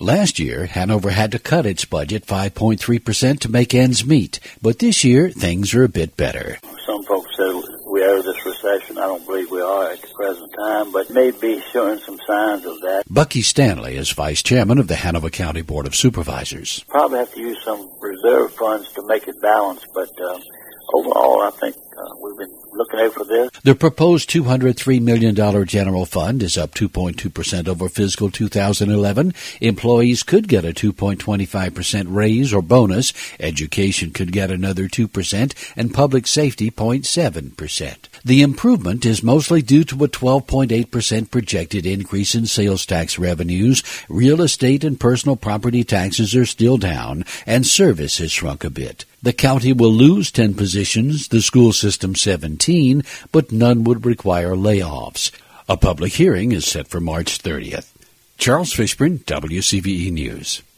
Last year, Hanover had to cut its budget 5.3% to make ends meet, but this year things are a bit better. Some folks said we are this recession. I don't believe we are at the present time, but may be showing some signs of that. Bucky Stanley is vice chairman of the Hanover County Board of Supervisors. Probably have to use some reserve funds to make it balanced, but overall, I think we've been looking out for this. The proposed $203 million general fund is up 2.2% over fiscal 2011. Employees could get a 2.25% raise or bonus. Education could get another 2%, and public safety 0.7%. The improvement is mostly due to a 12.8% projected increase in sales tax revenues. Real estate and personal property taxes are still down, and service has shrunk a bit. The county will lose 10 positions, the school system 17, but none would require layoffs. A public hearing is set for March 30th. Charles Fishburne, WCVE News.